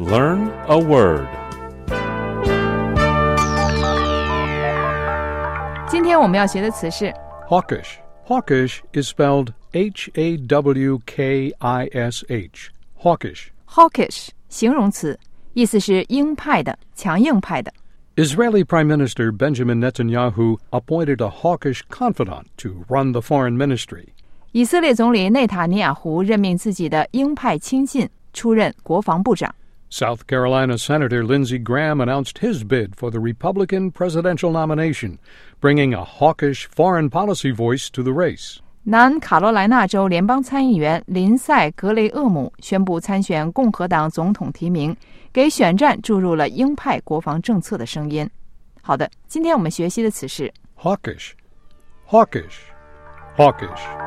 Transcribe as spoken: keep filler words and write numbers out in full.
Learn a word. 今天我们要学的词是 Hawkish. Hawkish is spelled H A W K I S H. Hawkish. hawkish 形容词，意思是鹰派的、强硬派的。 Israeli Prime Minister Benjamin Netanyahu appointed a hawkish confidant to run the foreign ministry. 以色列总理内塔尼亚胡任命自己的鹰派亲信出任国防部长。 South Carolina Senator Lindsey Graham announced his bid for the Republican presidential nomination, bringing a hawkish foreign policy voice to the race. 南卡罗来纳州联邦参议员林赛·格雷厄姆宣布参选共和党总统提名，给选战注入了鹰派国防政策的声音。好的，今天我们学习的词是 Hawkish. Hawkish. Hawkish.